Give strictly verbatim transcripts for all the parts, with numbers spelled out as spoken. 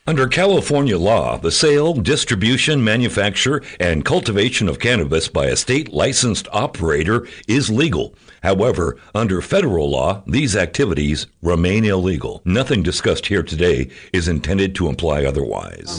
Under California law, the sale, distribution, manufacture, and cultivation of cannabis by a state licensed operator is legal. However, under federal law, these activities remain illegal. Nothing discussed here today is intended to imply otherwise.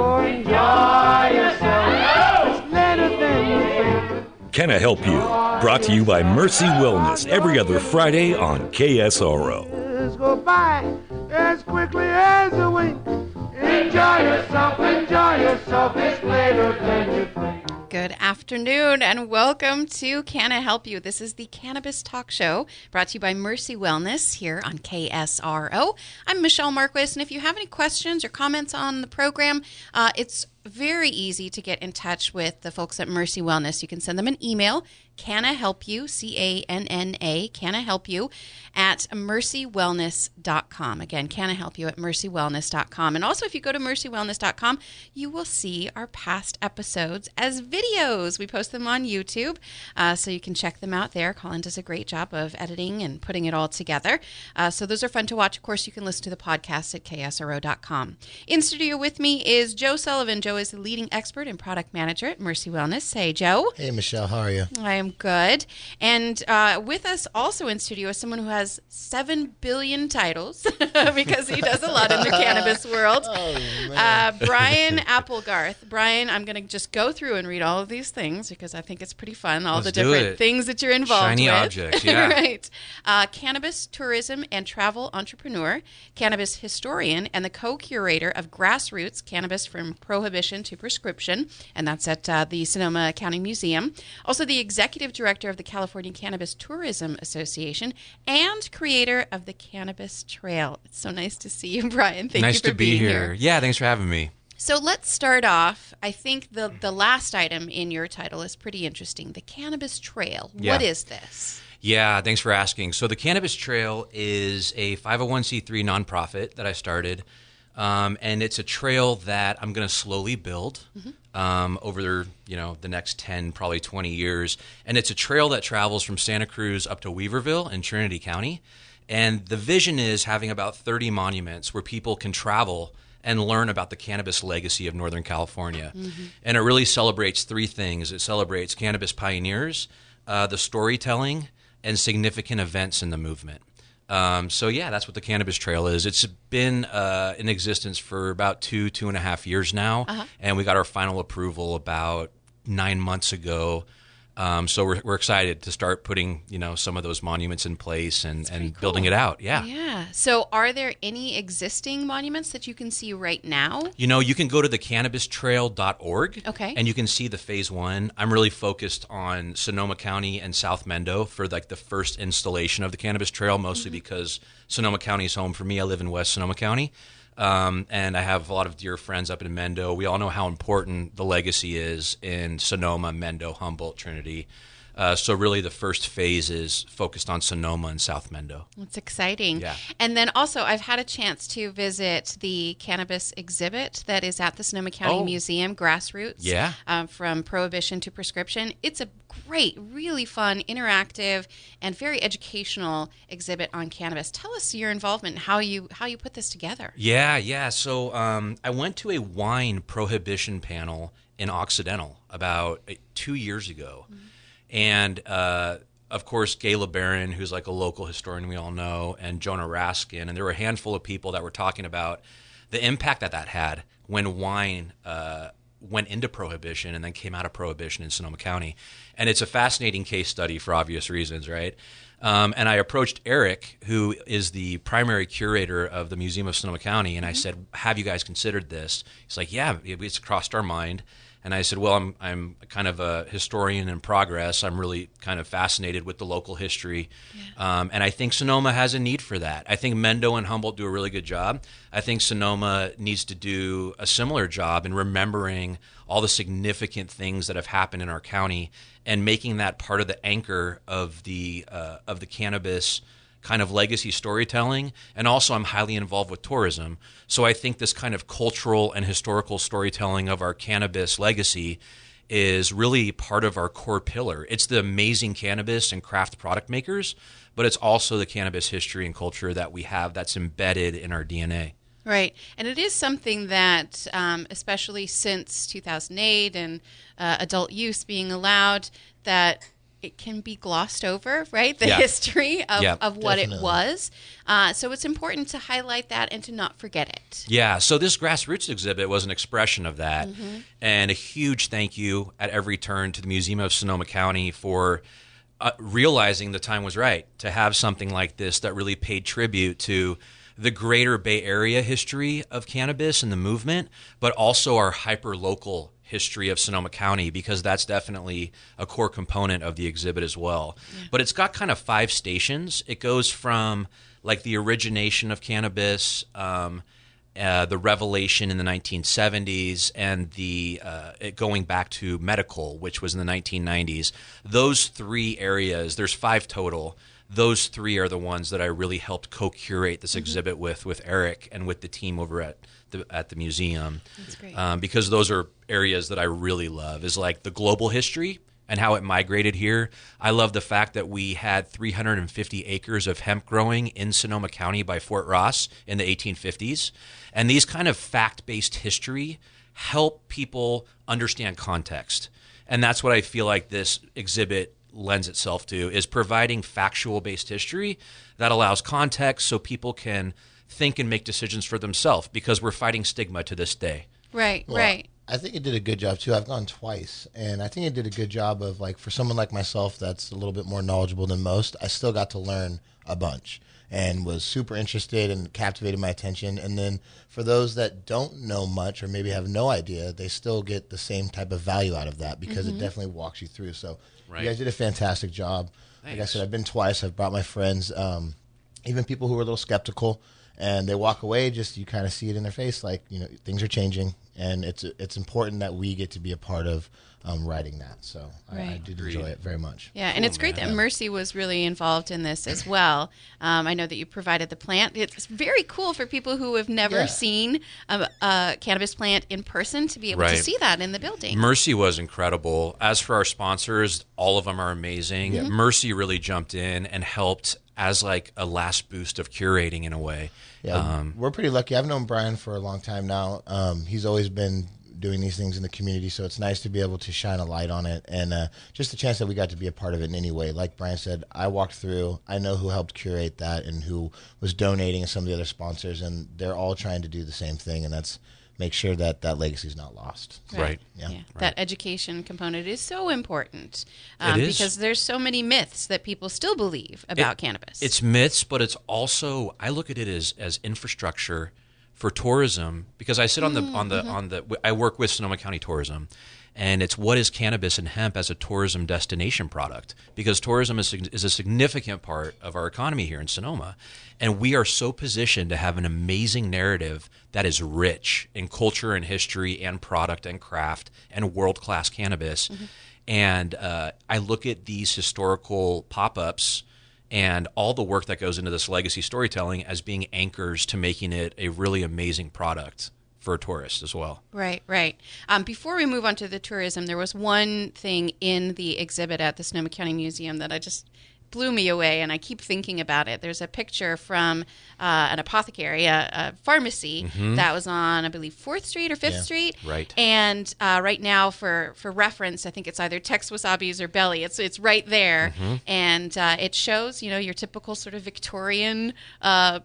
Can I Help You? Brought to you by Mercy Wellness every other Friday on K S R O. Go by as quickly as a wink. Enjoy yourself, enjoy yourself, it's later than you think. Good afternoon and welcome to Can I Help You? This is the Cannabis Talk Show brought to you by Mercy Wellness here on K S R O. I'm Michelle Marquis, and if you have any questions or comments on the program, uh, it's very easy to get in touch with the folks at Mercy Wellness. You can send them an email, Can I Help You, C A N N A, Can I Help You, at mercy wellness dot com. Again, Can I Help You at mercy wellness dot com. And also, if you go to mercy wellness dot com, you will see our past episodes as videos. We post them on YouTube, uh, so you can check them out there. Colin does a great job of editing and putting it all together. Uh, so those are fun to watch. Of course, you can listen to the podcast at K S R O dot com. In studio with me is Joe Sullivan. Joe is the leading expert and product manager at Mercy Wellness. Hey, Joe. Hey, Michelle. How are you? I am good. And uh, with us also in studio is someone who has seven billion titles because he does a lot in the cannabis world. Oh, uh, Brian Applegarth. Brian, I'm going to just go through and read all of these things because I think it's pretty fun, all Let's the do different it. things that you're involved Shiny with. objects, yeah. Right. Uh, cannabis, tourism, and travel entrepreneur, cannabis historian, and the co-curator of Grassroots, Cannabis from Prohibition to Prescription, and that's at uh, the Sonoma County Museum. Also the executive director of the California Cannabis Tourism Association and creator of the Cannabis Trail. It's so nice to see you, Brian. Thank nice you for to be being here. here. Yeah, thanks for having me. So let's start off. I think the, the last item in your title is pretty interesting. The Cannabis Trail. Yeah. What is this? Yeah, thanks for asking. So the Cannabis Trail is a five oh one c three nonprofit that I started, um, and it's a trail that I'm going to slowly build mm-hmm. um, over you know the next ten, probably twenty years. And it's a trail that travels from Santa Cruz up to Weaverville in Trinity County. And the vision is having about thirty monuments where people can travel and learn about the cannabis legacy of Northern California. Mm-hmm. And it really celebrates three things. It celebrates cannabis pioneers, uh, the storytelling, and significant events in the movement. Um, so yeah, that's what the Cannabis Trail is. It's been uh, in existence for about two, two and a half years now. Uh-huh. And we got our final approval about nine months ago. Um, so we're we're excited to start putting, you know, some of those monuments in place and, and cool. building it out. Yeah. Yeah. So are there any existing monuments that you can see right now? You know, you can go to the cannabis trail dot org. Okay. And you can see the phase one. I'm really focused on Sonoma County and South Mendo for like the first installation of the Cannabis Trail, mostly mm-hmm. because Sonoma County is home for me. I live in West Sonoma County. Um, and I have a lot of dear friends up in Mendo. We all know how important the legacy is in Sonoma, Mendo, Humboldt, Trinity. Uh, so really the first phase is focused on Sonoma and South Mendo. It's exciting. Yeah. And then also I've had a chance to visit the cannabis exhibit that is at the Sonoma County Oh. Museum, Grassroots, Yeah. um, from Prohibition to Prescription. It's a great, really fun, interactive, and very educational exhibit on cannabis. Tell us your involvement and how you, how you put this together. Yeah, yeah. So um, I went to a wine prohibition panel in Occidental about uh, two years ago. Mm-hmm. And, uh, of course, Gayla Barron, who's like a local historian we all know, and Jonah Raskin. And there were a handful of people that were talking about the impact that that had when wine uh, went into prohibition and then came out of prohibition in Sonoma County. And it's a fascinating case study for obvious reasons, right? Um, and I approached Eric, who is the primary curator of the Museum of Sonoma County, and mm-hmm. I said, have you guys considered this? He's like, yeah, it's crossed our mind. And I said, well, I'm I'm kind of a historian in progress. I'm really kind of fascinated with the local history. Yeah. Um, and I think Sonoma has a need for that. I think Mendo and Humboldt do a really good job. I think Sonoma needs to do a similar job in remembering all the significant things that have happened in our county and making that part of the anchor of the uh, of the cannabis kind of legacy storytelling. And also I'm highly involved with tourism. So I think this kind of cultural and historical storytelling of our cannabis legacy is really part of our core pillar. It's the amazing cannabis and craft product makers, but it's also the cannabis history and culture that we have that's embedded in our D N A. Right. And it is something that, um, especially since two thousand eight and uh, adult use being allowed, that it can be glossed over, right? The Yeah. history of, Yeah, of what definitely. it was. Uh, so it's important to highlight that and to not forget it. Yeah, so this grassroots exhibit was an expression of that. And a huge thank you at every turn to the Museum of Sonoma County for uh, realizing the time was right to have something like this that really paid tribute to the greater Bay Area history of cannabis and the movement, but also our hyper-local history of Sonoma County, because that's definitely a core component of the exhibit as well. But it's got kind of five stations. It goes from like the origination of cannabis, um, uh, the revelation in the nineteen seventies, and the uh, it going back to medical, which was in the nineteen nineties. Those three areas, there's five total. Those three are the ones that I really helped co-curate this exhibit with, with Eric and with the team over at the at the museum. That's great. Um, because those are areas that I really love, is like the global history and how it migrated here. I love the fact that we had three hundred fifty acres of hemp growing in Sonoma County by Fort Ross in the eighteen fifties. And these kind of fact-based history help people understand context. And that's what I feel like this exhibit lends itself to, is providing factual-based history that allows context so people can think and make decisions for themselves, because we're fighting stigma to this day. Right, Well, right. I think it did a good job too. I've gone twice, and I think it did a good job of, like, for someone like myself that's a little bit more knowledgeable than most, I still got to learn a bunch and was super interested and captivated my attention. And then for those that don't know much or maybe have no idea, they still get the same type of value out of that, because it definitely walks you through. So Right. you guys did a fantastic job. Like I Thanks. said, I've been twice. I've brought my friends, um, even people who were a little skeptical, and they walk away, just you kind of see it in their face, like, you know, things are changing, and it's it's important that we get to be a part of um, writing that. So I, I Right. did Agreed. enjoy it very much. Yeah, and it's great that Mercy was really involved in this as well. Um, I know that you provided the plant. It's very cool for people who have never Yeah. seen a, a cannabis plant in person to be able to Right. see that in the building. Mercy was incredible. As for our sponsors, all of them are amazing. Mercy really jumped in and helped as like a last boost of curating in a way. Yeah, Um, we're pretty lucky. I've known Brian for a long time now. Um, he's always been doing these things in the community, so it's nice to be able to shine a light on it, and uh, just the chance that we got to be a part of it in any way. Like Brian said, I walked through, I know who helped curate that and who was donating and some of the other sponsors, and they're all trying to do the same thing, and that's make sure that that legacy is not lost. Right. Yeah. That education component is so important um, It is. because there's so many myths that people still believe about It- cannabis. It's myths, but it's also, I look at it as as infrastructure for tourism, because I sit on the on the on the I work with Sonoma County Tourism, and it's what is cannabis and hemp as a tourism destination product, because tourism is is a significant part of our economy here in Sonoma, and we are so positioned to have an amazing narrative that is rich in culture and history and product and craft and world class cannabis. And uh, I look at these historical pop ups and all the work that goes into this legacy storytelling as being anchors to making it a really amazing product for tourists as well. Right, right. Um, before we move on to the tourism, there was one thing in the exhibit at the Sonoma County Museum that I just blew me away, and I keep thinking about it. There's a picture from uh, an apothecary, a, a pharmacy that was on, I believe, fourth Street or fifth Yeah. Street. Right. And uh, right now, for, for reference, I think it's either Tex Wasabi's or Belly. It's it's right there, and uh, it shows, you know, your typical sort of Victorian uh,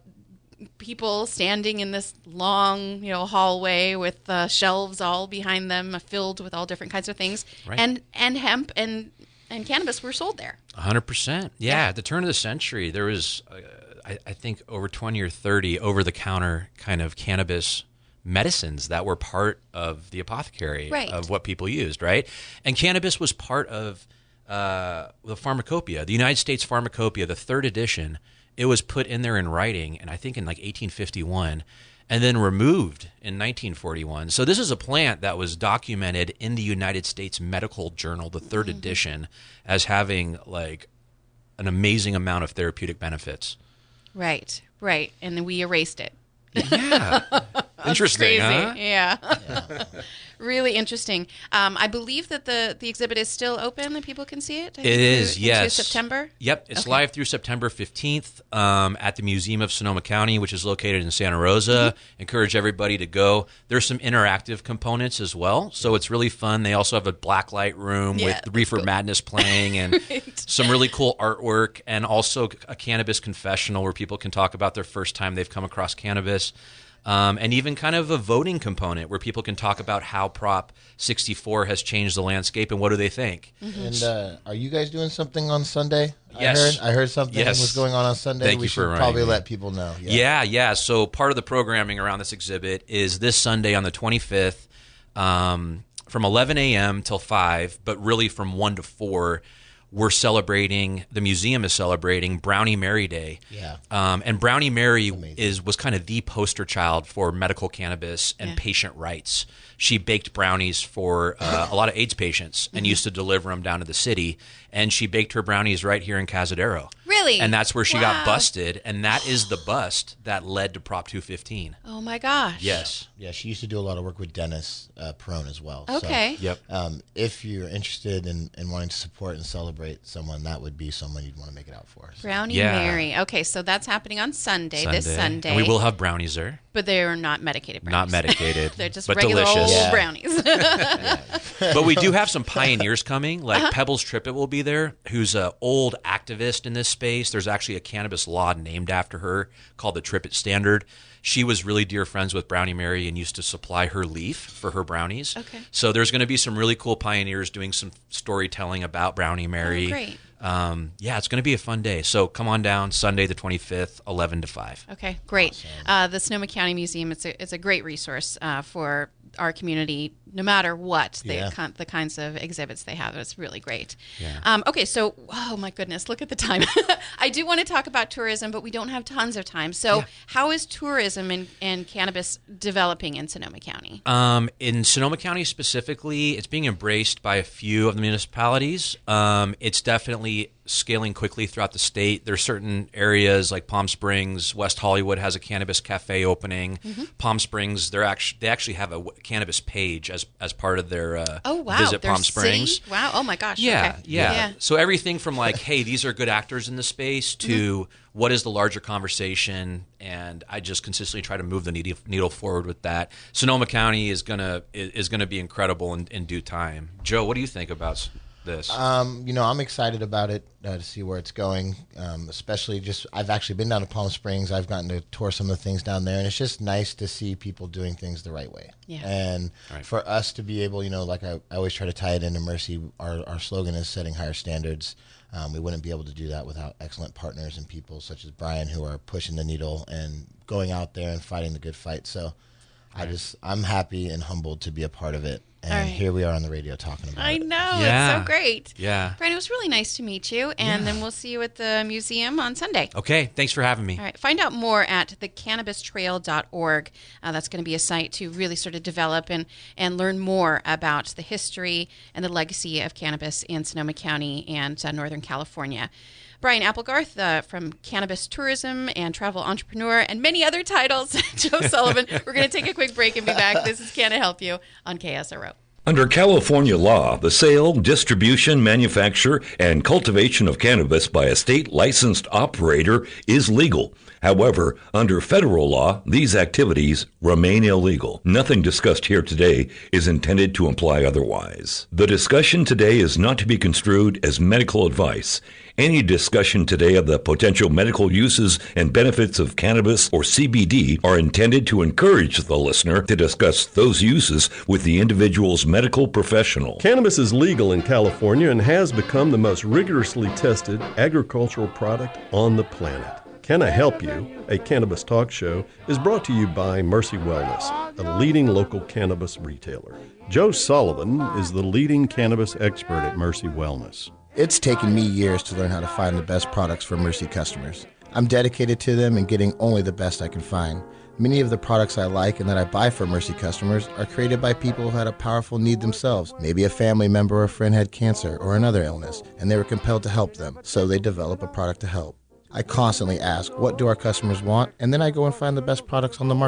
people standing in this long, you know, hallway with uh, shelves all behind them, uh, filled with all different kinds of things, Right. and and hemp and and cannabis were sold there. one hundred percent. Yeah, Yeah. at the turn of the century, there was, uh, I, I think, over twenty or thirty over-the-counter kind of cannabis medicines that were part of the apothecary, Right. of what people used, right? And cannabis was part of uh, the pharmacopoeia, the United States Pharmacopoeia, the third edition. It was put in there in writing, and I think in like eighteen fifty-one, and then removed in nineteen forty-one. So this is a plant that was documented in the United States Medical Journal, the third edition, as having like an amazing amount of therapeutic benefits. Right, right, and then we erased it. Yeah. Interesting, crazy. huh? Yeah. Really interesting. Um, I believe that the, the exhibit is still open and people can see it. I It think, is, through, yes. Into September? Yep, it's Okay. live through September fifteenth um, at the Museum of Sonoma County, which is located in Santa Rosa. Mm-hmm. Encourage everybody to go. There's some interactive components as well, so it's really fun. They also have a blacklight room Yeah, with that's Reefer cool. Madness playing and Right. some really cool artwork, and also a cannabis confessional where people can talk about their first time they've come across cannabis. Um, and even kind of a voting component where people can talk about how Prop sixty-four has changed the landscape and what do they think. And uh, are you guys doing something on Sunday? Yes. I heard, I heard something Yes. was going on on Sunday. Thank we you should for reminding probably me. let people know. Yeah. yeah, So part of the programming around this exhibit is this Sunday on the twenty-fifth um, from eleven a.m. till five, but really from one to four. We're celebrating, the museum is celebrating Brownie Mary Day. Yeah. Um, and Brownie Mary amazing. is was kind of the poster child for medical cannabis and Yeah. patient rights. She baked brownies for uh, a lot of AIDS patients and used to deliver them down to the city. And she baked her brownies right here in Cazadero. Really? And that's where she Wow. got busted. And that is the bust that led to Prop two fifteen. Oh, my gosh. Yes. Yeah, she used to do a lot of work with Dennis uh, Perone as well. Okay. Yep. So, um, if you're interested in, in wanting to support and celebrate someone, that would be someone you'd want to make it out for. So. Brownie Yeah. Mary. Okay, so that's happening on Sunday, this Sunday. And we will have brownies there. But they are not medicated Not brownies. medicated. They're just but regular delicious. old Yeah. brownies. But we do have some pioneers coming, like Uh-huh. Pebbles Trippett will be there, who's an old activist in this space. There's actually a cannabis law named after her called the Trippett Standard. She was really dear friends with Brownie Mary and used to supply her leaf for her brownies. Okay. So there's going to be some really cool pioneers doing some storytelling about Brownie Mary. Oh, great. Um, yeah, it's going to be a fun day. So come on down Sunday the twenty-fifth, eleven to five. Okay, great. Uh, the Sonoma County Museum, it's a, it's a great resource uh, for our community, no matter what the, Yeah. con- the kinds of exhibits they have. It's really great. Yeah. Um, okay, so, oh my goodness, look at the time. I do want to talk about tourism, but we don't have tons of time. So Yeah. how is tourism and, and cannabis developing in Sonoma County? Um, in Sonoma County specifically, it's being embraced by a few of the municipalities. Um, it's definitely scaling quickly throughout the state. There's certain areas like Palm Springs, West Hollywood has a cannabis cafe opening. Mm-hmm. Palm Springs, they're actually they actually have a w- cannabis page as as part of their uh, Oh, wow. visit Their Palm city? Springs. Wow. Oh, my gosh. Yeah, Okay. yeah, So everything from like, hey, these are good actors in the space to Mm-hmm. what is the larger conversation, and I just consistently try to move the needle, needle forward with that. Sonoma County is gonna is, is gonna be incredible in, in due time. Joe, what do you think about s- this? Um, you know, I'm excited about it uh, to see where it's going. Um, especially just, I've actually been down to Palm Springs. I've gotten to tour some of the things down there, and it's just nice to see people doing things the right way. Yeah. And Right. for us to be able, you know, like I, I always try to tie it into Mercy. Our our slogan is setting higher standards. Um, we wouldn't be able to do that without excellent partners and people such as Brian who are pushing the needle and going out there and fighting the good fight. So I just, I'm happy and humbled to be a part of it. And All right. here we are on the radio talking about I it. know. Yeah. It's so great. yeah. Brian, it was really nice to meet you, and then we'll see you at the museum on Sunday. Okay. Thanks for having me. All right. Find out more at the cannabis trail dot org. Uh, that's going to be a site to really sort of develop and, and learn more about the history and the legacy of cannabis in Sonoma County and uh, Northern California. Brian Applegarth uh, from Cannabis Tourism and Travel Entrepreneur and many other titles. Joe Sullivan. We're going to take a quick break and be back. This is Can I Help You on K S R O. Under California law, the sale, distribution, manufacture, and cultivation of cannabis by a state licensed operator is legal. However, under federal law, these activities remain illegal. Nothing discussed here today is intended to imply otherwise. The discussion today is not to be construed as medical advice. Any discussion today of the potential medical uses and benefits of cannabis or C B D are intended to encourage the listener to discuss those uses with the individual's medical professional. Cannabis is legal in California and has become the most rigorously tested agricultural product on the planet. Can I Help You? A cannabis talk show is brought to you by Mercy Wellness, a leading local cannabis retailer. Joe Sullivan is the leading cannabis expert at Mercy Wellness. It's taken me years to learn how to find the best products for Mercy customers. I'm dedicated to them and getting only the best I can find. Many of the products I like and that I buy for Mercy customers are created by people who had a powerful need themselves. Maybe a family member or a friend had cancer or another illness, and they were compelled to help them, so they develop a product to help. I constantly ask, what do our customers want? And then I go and find the best products on the market.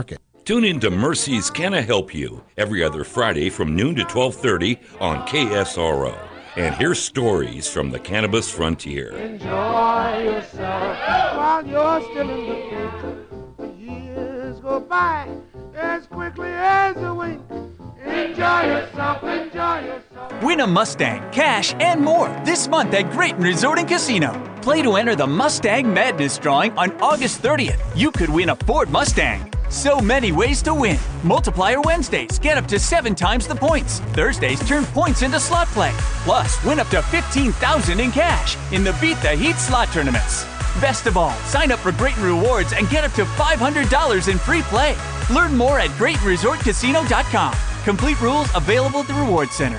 Tune in to Mercy's Can I Help You every other Friday from noon to twelve thirty on K S R O. And hear stories from the cannabis frontier. Enjoy yourself while you're still in the pink. Years go by as quickly as a wink. Enjoy yourself, enjoy yourself. Win a Mustang, cash, and more this month at Grayton Resort and Casino. Play to enter the Mustang Madness drawing on August thirtieth. You could win a Ford Mustang. So many ways to win. Multiplier Wednesdays, get up to seven times the points. Thursdays, turn points into slot play. Plus, win up to fifteen thousand dollars in cash in the Beat the Heat slot tournaments. Best of all, sign up for Grayton Rewards and get up to five hundred dollars in free play. Learn more at Grayton Resort Casino dot com. Complete rules available at the Reward Center.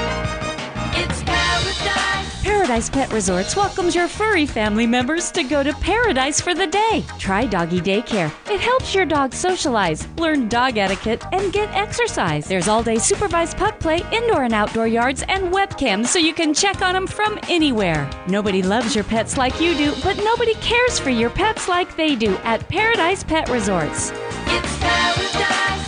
It's Paradise. Paradise Pet Resorts welcomes your furry family members to go to Paradise for the day. Try doggy daycare. It helps your dog socialize, learn dog etiquette, and get exercise. There's all-day supervised pup play, indoor and outdoor yards, and webcams so you can check on them from anywhere. Nobody loves your pets like you do, but nobody cares for your pets like they do at Paradise Pet Resorts. It's Paradise.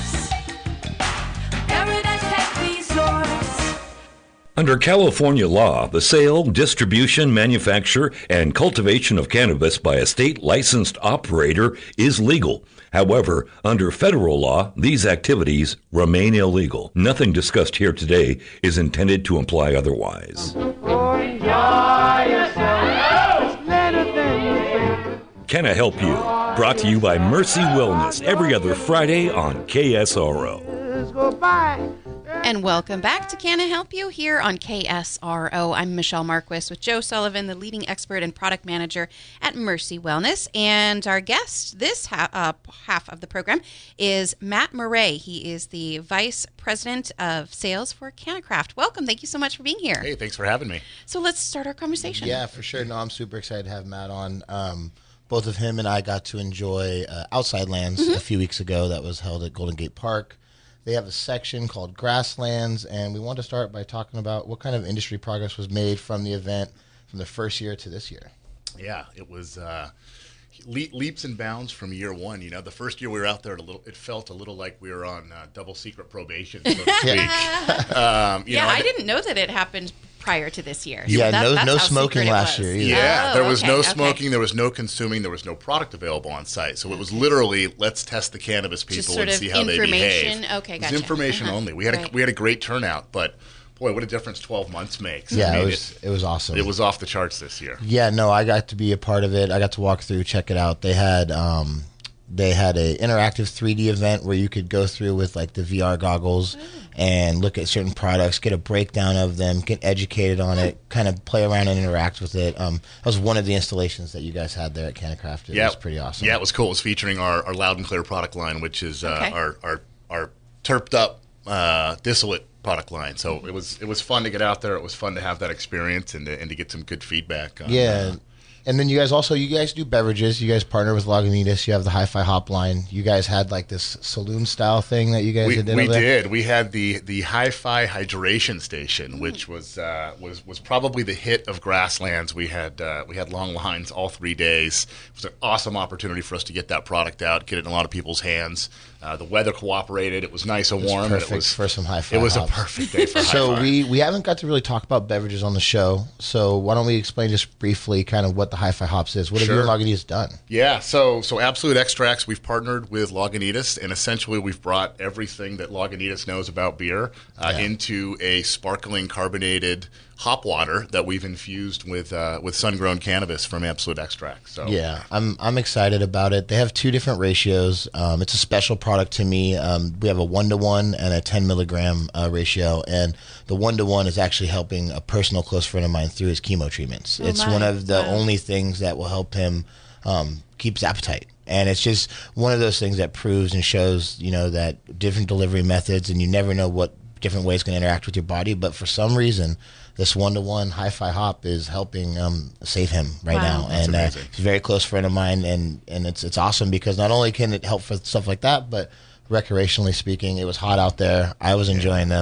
Paradise Pet Resorts. Under California law, the sale, distribution, manufacture, and cultivation of cannabis by a state licensed operator is legal. However, under federal law, these activities remain illegal. Nothing discussed here today is intended to imply otherwise. Oh, enjoy yourself. It's later than you think. Can I Help You? Brought to you by Mercy Wellness every other Friday on K S R O. Years go by. And welcome back to Can I Help You here on K S R O. I'm Michelle Marquis with Joe Sullivan, the leading expert and product manager at Mercy Wellness. And our guest this ha- uh, half of the program is Matt Murray. He is the Vice President of Sales for CannaCraft. Welcome. Thank you so much for being here. Hey, thanks for having me. So let's start our conversation. Yeah, for sure. No, I'm super excited to have Matt on. Um, both of him and I got to enjoy uh, Outside Lands mm-hmm. a few weeks ago that was held at Golden Gate Park. They have a section called Grasslands, and we want to start by talking about what kind of industry progress was made from the event from the first year to this year. Yeah, it was uh, le- leaps and bounds from year one. You know, the first year we were out there, a little, it felt a little like we were on uh, double secret probation, so to speak. um, you yeah, know, I didn't know that it happened prior to this year. Yeah, that, no, that's no how smoking last was. year either. Yeah, Oh, there was okay, no okay. smoking, there was no consuming, there was no product available on site. So it was literally, let's test the cannabis Just people sort and of see how they information. behave. Okay, It was gotcha. information Uh-huh. only. We had Right. a, we had a great turnout, but boy, what a difference twelve months makes. Yeah, I mean, it was it was awesome. It was off the charts this year. Yeah, no, I got to be a part of it. I got to walk through, check it out. They had um, they had a interactive three D event where you could go through with like the V R goggles and look at certain products, get a breakdown of them, get educated on it, kind of play around and interact with it. Um, that was one of the installations that you guys had there at CannaCraft. It yeah, was pretty awesome. Yeah, it was cool. It was featuring our, our Loud and Clear product line, which is uh, Okay. our, our our terped up uh, distillate product line. So it was it was fun to get out there. It was fun to have that experience and to, and to get some good feedback. On, Yeah. uh, And then you guys also, you guys do beverages. You guys partner with Lagunitas. You have the Hi-Fi Hop line. You guys had like this saloon-style thing that you guys we, did we over there? did. We had the the Hi-Fi hydration station, which was uh, was was probably the hit of Grasslands. We had uh, we had long lines all three days. It was an awesome opportunity for us to get that product out, get it in a lot of people's hands. Uh, the weather cooperated. It was nice and It was warm. and perfect it was for some Hi-Fi It was hops. a perfect day for So Hi-Fi. we, we haven't got to really talk about beverages on the show. So why don't we explain just briefly kind of what the Hi-Fi Hops is? What have you Sure. and Lagunitas done? Yeah, so so Absolute Extracts, we've partnered with Lagunitas, and essentially we've brought everything that Lagunitas knows about beer uh, Yeah. into a sparkling carbonated hop water that we've infused with uh, with sun-grown cannabis from Absolute Extracts. So Yeah, I'm I'm excited about it. They have two different ratios. Um, it's a special product to me. Um, we have a one to one and a ten milligram uh, ratio, and the one to one is actually helping a personal close friend of mine through his chemo treatments. Oh, it's my. one of the Wow. only things that will help him um, keep his appetite. And it's just one of those things that proves and shows, you know, that different delivery methods, and you never know what different ways can interact with your body. But for some reason, this one-to-one Hi-Fi Hop is helping um, save him right Wow. now. That's and uh, amazing. he's a very close friend of mine, and, and it's it's awesome because not only can it help for stuff like that, but recreationally speaking, it was hot out there. I was enjoying them.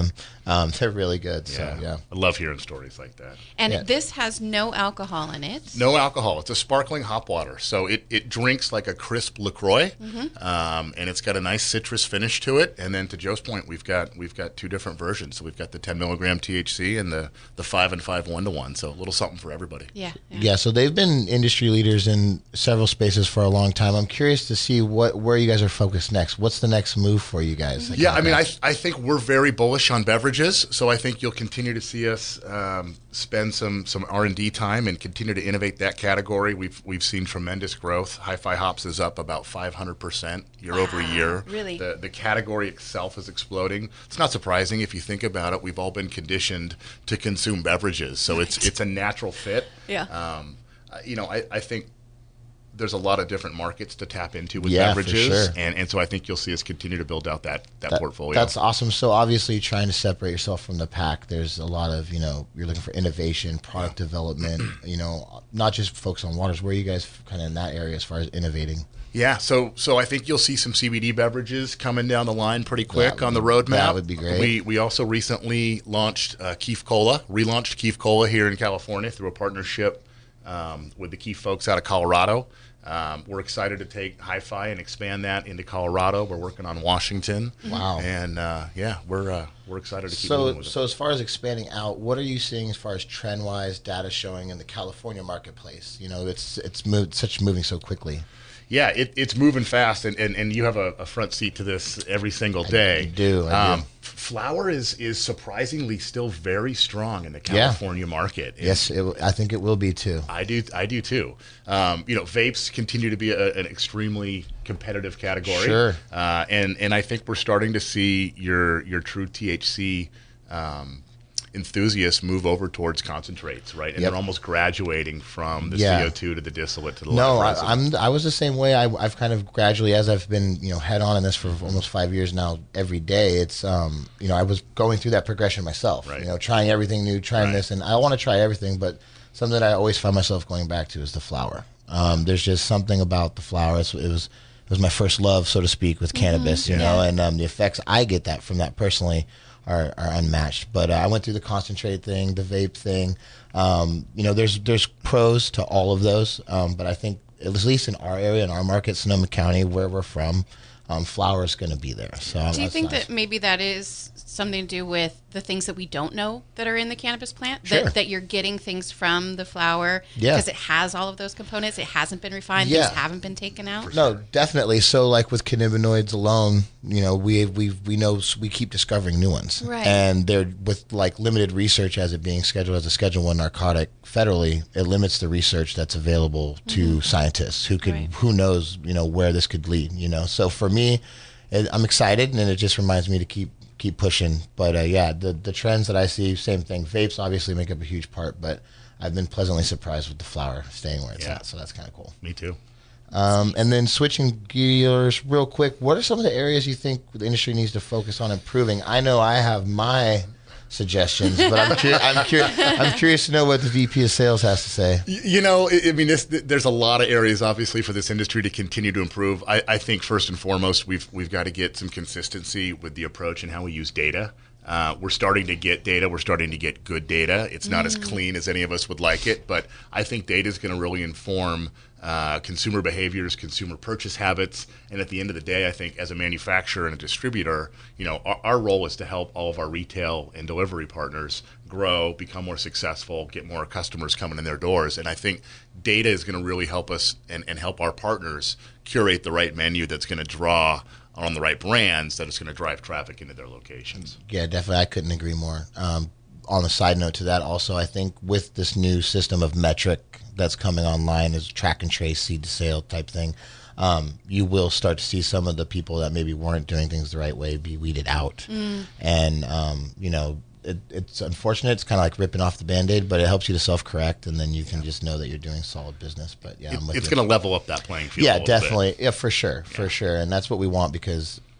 Um, they're really good. So Yeah. yeah. I love hearing stories like that. And Yeah. this has no alcohol in it. No alcohol. It's a sparkling hop water, so it, it drinks like a crisp LaCroix, Mm-hmm. um, and it's got a nice citrus finish to it. And then to Joe's point, we've got we've got two different versions. So we've got the ten milligram T H C and the the five and five one to one. So a little something for everybody. Yeah. yeah. Yeah, so they've been industry leaders in several spaces for a long time. I'm curious to see what where you guys are focused next. What's the next move for you guys? Yeah, I mean, I, I think we're very bullish on beverages, so I think you'll continue to see us um, spend some some R and D time and continue to innovate that category. We've we've seen tremendous growth. Hi-Fi Hops is up about five hundred percent year over year. really? The the category itself is exploding. It's not surprising if you think about it. We've all been conditioned to consume beverages, so it's it's a natural fit. Yeah. Um, uh, you know, I, I think there's a lot of different markets to tap into with Yeah, for beverages, sure. and, and so I think you'll see us continue to build out that, that, That- portfolio. That's awesome. So obviously trying to separate yourself from the pack, there's a lot of, you know, you're looking for innovation, product development, you know, not just focus on waters. Where are you guys kind of in that area as far as innovating? Yeah, so so I think you'll see some C B D beverages coming down the line pretty quick That on the would- roadmap. that would be great. We we also recently launched uh, Keef Cola, relaunched Keef Cola here in California through a partnership um, with the Keef folks out of Colorado. Um, we're excited to take Hi-Fi and expand that into Colorado. We're working on Washington. Wow. And uh, yeah, we're uh, we're excited to keep moving So, with so it. as far as expanding out, what are you seeing as far as trend-wise data showing in the California marketplace? You know, it's it's moved such moving so quickly. Yeah, it, it's moving fast, and, and, and you have a, a front seat to this every single day. I do, I do. Flour is, is surprisingly still very strong in the Yeah. California market. And Yes, it, I think it will be too. I do. I do too. Um, you know, vapes continue to be a, an extremely competitive category. Sure. Uh, and and I think we're starting to see your your true T H C um, enthusiasts move over towards concentrates, right? And Yep. they're almost graduating from the Yeah. C O two to the distillate to the No, live I, resin. I'm. I was the same way. I, I've kind of gradually, as I've been, you know, head on in this for almost five years now. Every day, it's, um, you know, I was going through that progression myself. Right. You know, trying everything new, trying Right. this, and I want to try everything. But something that I always find myself going back to is the flower. Um, there's just something about the flower. It's, it was, it was my first love, so to speak, with cannabis. You know, and um, the effects I get that from that personally are, are unmatched. But uh, I went through the concentrate thing, the vape thing. Um, you know, there's there's pros to all of those, um, but I think at least in our area, in our market, Sonoma County, where we're from, um, flower is going to be there. So Do you that's think nice. that maybe that is something to do with the things that we don't know that are in the cannabis plant? Sure. That, that you're getting things from the flower Yeah. because it has all of those components. It hasn't been refined. Yeah. Things haven't been taken out. No, definitely. So, like with cannabinoids alone, you know, we we we know we keep discovering new ones, Right. and they're with like limited research as it being scheduled as a Schedule One narcotic federally. It limits the research that's available to scientists who could Right. who knows you know where this could lead. You know, so for me, it, I'm excited, and it just reminds me to keep keep pushing. But uh, yeah, the the trends that I see, same thing. Vapes obviously make up a huge part, but I've been pleasantly surprised with the flower staying where it's Yeah. at. So that's kind of cool. Me too. Um, and then switching gears real quick, what are some of the areas you think the industry needs to focus on improving? I know I have my suggestions, but I'm, cur- I'm, cur- I'm curious to know what the V P of Sales has to say. Y- You know, I I mean, this, there's a lot of areas, obviously, for this industry to continue to improve. I, I think first and foremost, we've we've got to get some consistency with the approach and how we use data. Uh, we're starting to get data. We're starting to get good data. It's not as clean as any of us would like it, but I think data is going to really inform uh, consumer behaviors, consumer purchase habits, and at the end of the day, I think as a manufacturer and a distributor, you know, our, our role is to help all of our retail and delivery partners grow, become more successful, get more customers coming in their doors. And I think data is going to really help us and, and help our partners curate the right menu that's going to draw on the right brands that is going to drive traffic into their locations. Yeah, definitely. I couldn't agree more. Um, on a side note to that, also, I think with this new system of metric that's coming online, is track and trace, seed to sale type thing, um, you will start to see some of the people that maybe weren't doing things the right way be weeded out. And, um, you know, it, it's unfortunate. It's kind of like ripping off the Band-Aid, but it helps you to self-correct, and then you can just know that you're doing solid business. But yeah, I'm with It's you. going to level up that playing field. a Yeah, little bit. definitely. Yeah, for sure, for sure. And that's what we want, because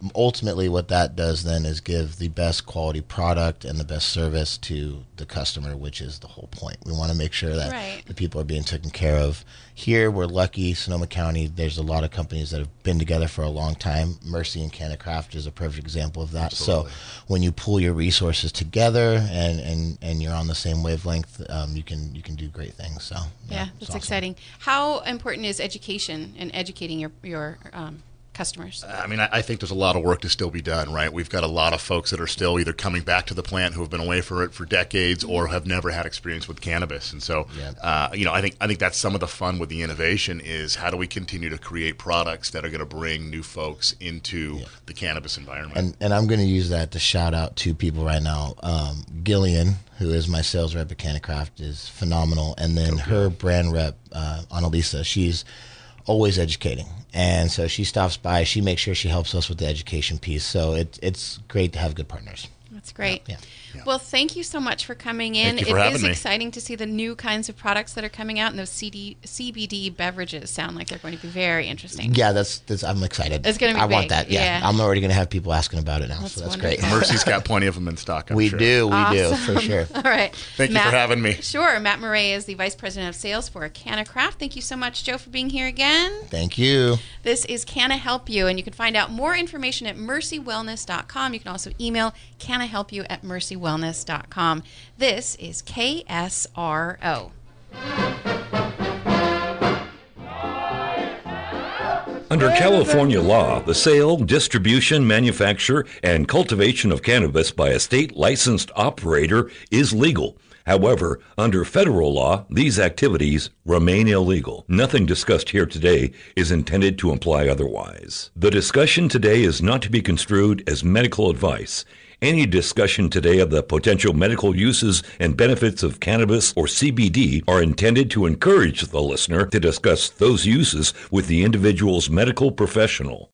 ultimately what that does then is give the best quality product and the best service to the customer, which is the whole point. We want to make sure that Right. the people are being taken care of. Here, we're lucky, Sonoma County, there's a lot of companies that have been together for a long time. Mercy and CanaCraft is a perfect example of that. Absolutely. So when you pull your resources together and, and, and you're on the same wavelength, um, you can you can do great things. So Yeah, it's that's awesome. exciting. How important is education and educating your your um, customers? I mean, I, I think there's a lot of work to still be done, right? We've got a lot of folks that are still either coming back to the plant who have been away for it for decades or have never had experience with cannabis. And so, Yeah. uh, you know, I think I think that's some of the fun with the innovation is how do we continue to create products that are going to bring new folks into Yeah. the cannabis environment. And and I'm going to use that to shout out two people right now. Um, Gillian, who is my sales rep at CanaCraft, is phenomenal, and then her brand rep, uh, Annalisa, she's always educating, and so she stops by. She makes sure she helps us with the education piece. So it, it's great to have good partners. That's great. Yeah. Yeah. Well, thank you so much for coming in. Thank you for It having is me. exciting to see the new kinds of products that are coming out, and those C D, C B D beverages sound like they're going to be very interesting. Yeah, that's that's. I'm excited. It's gonna be I want big, that. Yeah. yeah. I'm already going to have people asking about it now. That's so that's wonderful. great. Mercy's got plenty of them in stock, I'm we sure. do. We do Awesome. for sure. All right. Thank you for having me. Sure. Matt Murray is the Vice President of Sales for CanaCraft. Thank you so much, Joe, for being here again. Thank you. This is Canna Help You, and you can find out more information at mercy wellness dot com. You can also email cannahelpyou at mercy wellness dot com. This is K S R O. Under California law, the sale, distribution, manufacture, and cultivation of cannabis by a state licensed operator is legal. However, under federal law, these activities remain illegal. Nothing discussed here today is intended to imply otherwise. The discussion today is not to be construed as medical advice. Any discussion today of the potential medical uses and benefits of cannabis or C B D are intended to encourage the listener to discuss those uses with the individual's medical professional.